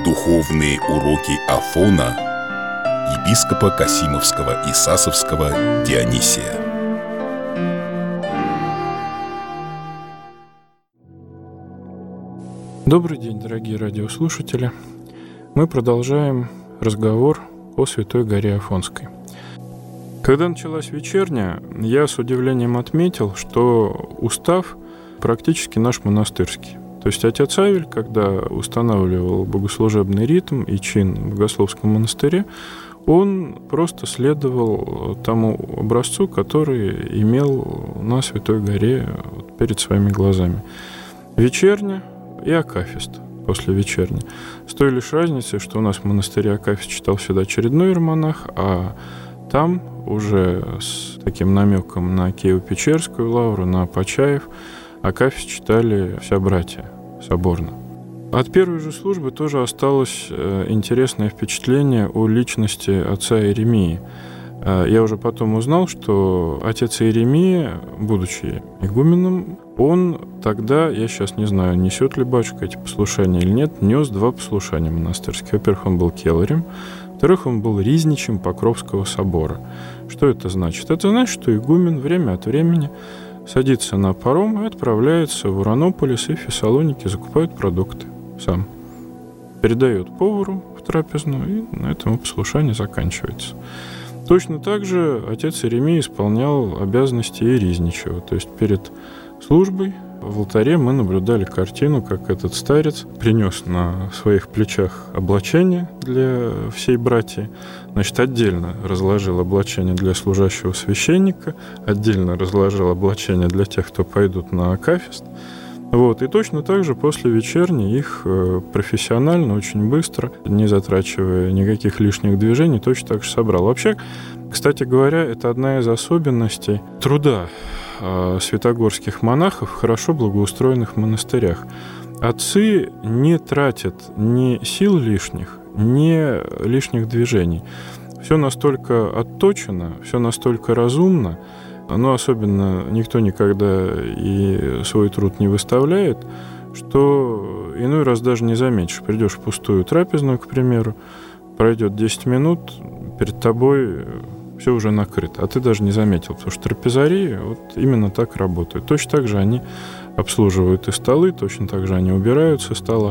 Духовные уроки Афона епископа Касимовского и Сасовского Дионисия. Добрый день, дорогие радиослушатели. Мы продолжаем разговор о Святой горе Афонской. Когда началась вечерня, я с удивлением отметил, что устав практически наш монастырский. То есть отец Авель, когда устанавливал богослужебный ритм и чин в Богословском монастыре, он просто следовал тому образцу, который имел на Святой горе перед своими глазами. Вечерня и акафист после вечерни. С той лишь разницей, что у нас в монастыре акафист читал всегда очередной иеромонах, а там уже с таким намеком на Киево-Печерскую лавру, на Почаев, акафист читали вся братья соборно. От первой же службы тоже осталось интересное впечатление о личности отца Иеремии. Я уже потом узнал, что отец Иеремия, будучи игуменом, он тогда, я сейчас не знаю, несет ли батюшка эти послушания или нет, нес два послушания монастырских. Во-первых, он был келарем, во-вторых, он был ризничем Покровского собора. Что это значит? Это значит, что игумен время от времени садится на паром и отправляется в Уранополис и в Фессалоники, закупает продукты сам. Передает повару в трапезную, и на этом послушание заканчивается. Точно так же отец Иеремия исполнял обязанности и ризничего. То есть перед службой в алтаре мы наблюдали картину, как этот старец принес на своих плечах облачение для всей братьи. Значит, отдельно разложил облачение для служащего священника, отдельно разложил облачение для тех, кто пойдут на акафист. И точно так же после вечерни их профессионально, очень быстро, не затрачивая никаких лишних движений, точно так же собрал. Вообще, кстати говоря, это одна из особенностей труда святогорских монахов в хорошо благоустроенных монастырях. Отцы не тратят ни сил лишних, ни лишних движений. Все настолько отточено, все настолько разумно, но особенно никто никогда и свой труд не выставляет, что иной раз даже не заметишь. Придешь в пустую трапезную, к примеру, пройдет 10 минут, перед тобой все уже накрыто, а ты даже не заметил, потому что трапезарии именно так работают. Точно так же они обслуживают и столы, точно так же они убирают со стола.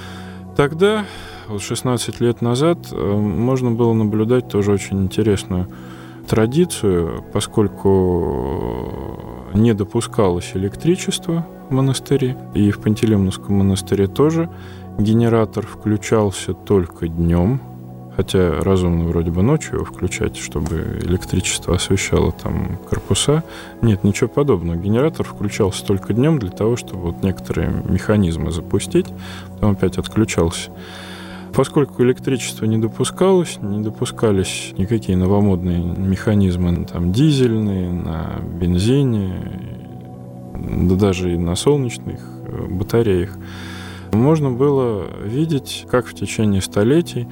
Тогда, 16 лет назад, можно было наблюдать тоже очень интересную традицию, поскольку не допускалось электричество в монастыре, и в Пантелеймоновском монастыре тоже генератор включался только днем, хотя разумно вроде бы ночью его включать, чтобы электричество освещало там корпуса. Нет, ничего подобного. Генератор включался только днем для того, чтобы некоторые механизмы запустить, потом опять отключался. Поскольку электричество не допускалось, не допускались никакие новомодные механизмы, там, дизельные, на бензине, да даже и на солнечных батареях, можно было видеть, как в течение столетий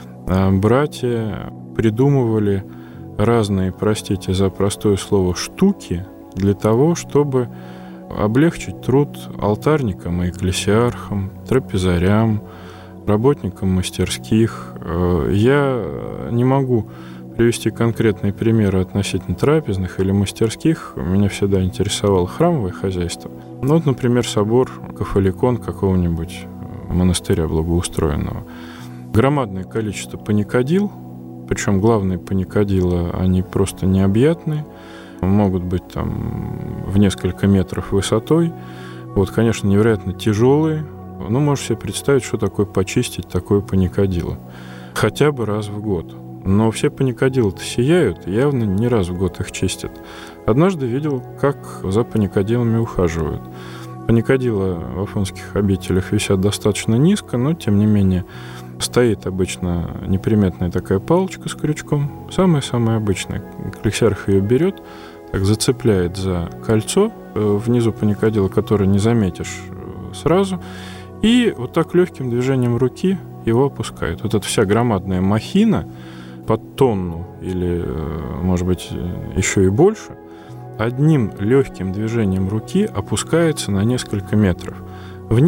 братья придумывали разные, простите за простое слово, штуки для того, чтобы облегчить труд алтарникам и экклесиархам, трапезарям, работникам мастерских. Я не могу привести конкретные примеры относительно трапезных или мастерских. Меня всегда интересовало храмовое хозяйство. Например, собор Кафоликон какого-нибудь монастыря благоустроенного. Громадное количество паникадил, причем главные паникадила, они просто необъятные, могут быть там в несколько метров высотой. Конечно, невероятно тяжелые. Можешь себе представить, что такое почистить такое паникадило. Хотя бы раз в год. Но все паникадилы-то сияют, явно не раз в год их чистят. Однажды видел, как за паникадилами ухаживают. Паникадила в афонских обителях висят достаточно низко, но, тем не менее, стоит обычно неприметная такая палочка с крючком. Самая-самая обычная. Экклесиарх ее берет, так зацепляет за кольцо внизу паникадила, которое не заметишь сразу, и так легким движением руки его опускают. Эта вся громадная махина под тонну или, может быть, еще и больше, одним легким движением руки опускается на несколько метров вниз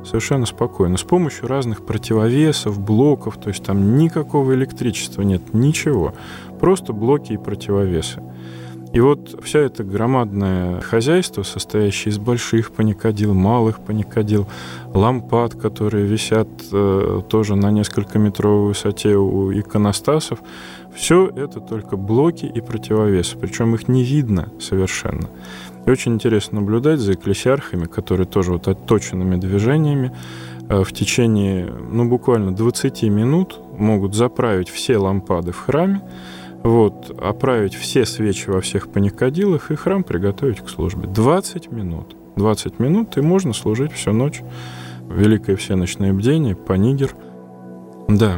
совершенно спокойно, с помощью разных противовесов, блоков, то есть там никакого электричества нет, ничего, просто блоки и противовесы. И вот вся эта громадное хозяйство, состоящее из больших паникадил, малых паникадил, лампад, которые висят тоже на несколькометровой высоте у иконостасов, все это только блоки и противовесы, причем их не видно совершенно. И очень интересно наблюдать за экклесиархами, которые тоже вот отточенными движениями в течение, буквально 20 минут могут заправить все лампады в храме, оправить все свечи во всех паникадилах и храм приготовить к службе. 20 минут. 20 минут, и можно служить всю ночь. Великое всеночное бдение, панигер. Да.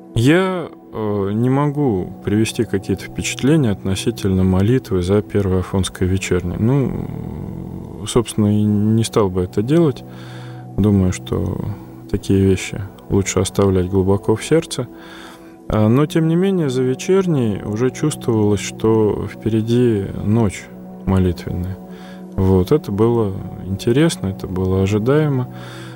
Я не могу привести какие-то впечатления относительно молитвы за Первое Афонское вечернее. Собственно, и не стал бы это делать. Думаю, что такие вещи лучше оставлять глубоко в сердце. Но, тем не менее, за вечерней уже чувствовалось, что впереди ночь молитвенная. Это было интересно, это было ожидаемо.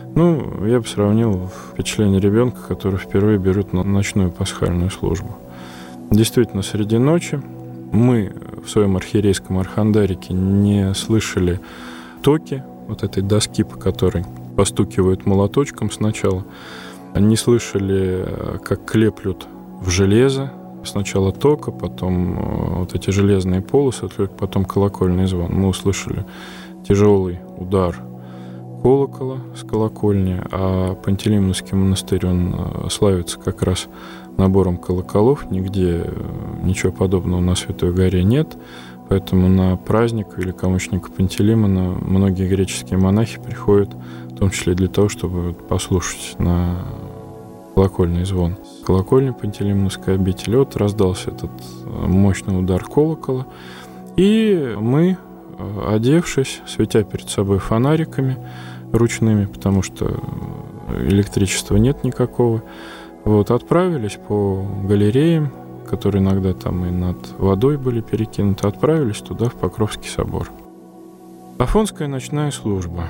Я бы сравнил впечатление ребенка, который впервые берет на ночную пасхальную службу. Действительно, среди ночи мы в своем архиерейском архандарике не слышали токи, этой доски, по которой постукивают молоточком сначала, не слышали, как клеплют в железо, сначала тока, потом эти железные полосы, потом колокольный звон. Мы услышали тяжелый удар колокола с колокольни, а Пантелеймоновский монастырь, он славится как раз набором колоколов, нигде ничего подобного на Святой горе нет, поэтому на праздник великомученика Пантелеймона многие греческие монахи приходят, в том числе для того, чтобы послушать на колокольный звон. Колокольня Пантелеймоновской обители. Раздался этот мощный удар колокола, и мы, одевшись, светя перед собой фонариками ручными, потому что электричества нет никакого, отправились по галереям, которые иногда там и над водой были перекинуты, отправились туда, в Покровский собор. Афонская ночная служба.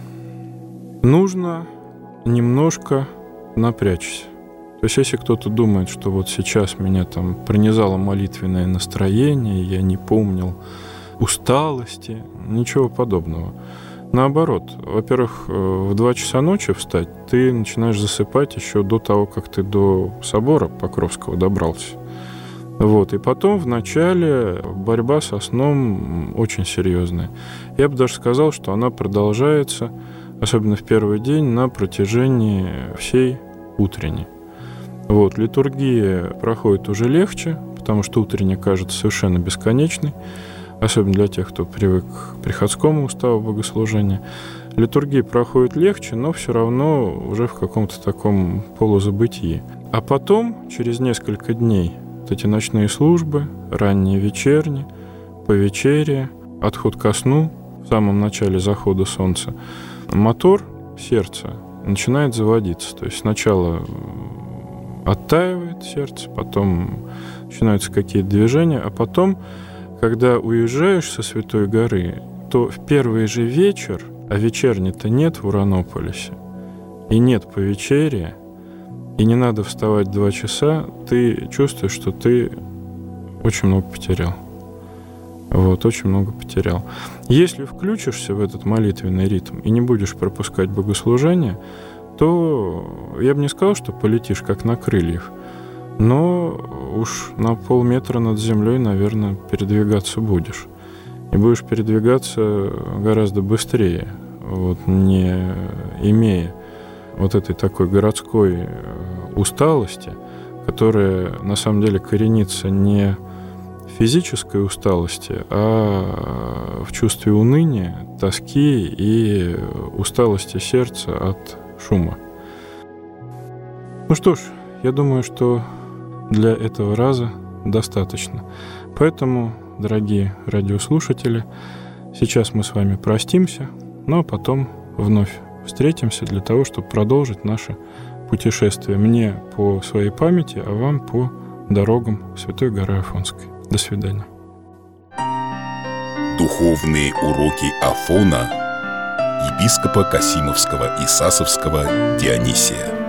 Нужно немножко напрячься. То есть, если кто-то думает, что сейчас меня там пронизало молитвенное настроение, я не помнил усталости, ничего подобного. Наоборот, во-первых, в 2 часа ночи встать ты начинаешь засыпать еще до того, как ты до собора Покровского добрался. И потом в начале борьба со сном очень серьезная. Я бы даже сказал, что она продолжается, особенно в первый день, на протяжении всей утренней. Литургия проходит уже легче, потому что утренняя кажется совершенно бесконечной, особенно для тех, кто привык к приходскому уставу богослужения. Литургия проходит легче, но все равно уже в каком-то таком полузабытии. А потом, через несколько дней, эти ночные службы, ранние вечерние, повечерие, отход ко сну, в самом начале захода солнца, мотор сердца начинает заводиться. То есть сначала оттаивает сердце, потом начинаются какие-то движения, а потом, когда уезжаешь со Святой горы, то в первый же вечер, а вечерни-то нет в Уранополисе, и нет повечерия, и не надо вставать 2 часа, ты чувствуешь, что ты очень много потерял. Очень много потерял. Если включишься в этот молитвенный ритм и не будешь пропускать богослужение, то я бы не сказал, что полетишь как на крыльях, но уж на полметра над землей, наверное, передвигаться будешь. И будешь передвигаться гораздо быстрее, не имея этой такой городской усталости, которая на самом деле коренится не в физической усталости, а в чувстве уныния, тоски и усталости сердца от шума. Что ж, я думаю, что для этого раза достаточно. Поэтому, дорогие радиослушатели, сейчас мы с вами простимся, но потом вновь встретимся для того, чтобы продолжить наше путешествие. Мне по своей памяти, а вам по дорогам Святой горы Афонской. До свидания. Духовные уроки Афона епископа Касимовского и Сасовского Дионисия.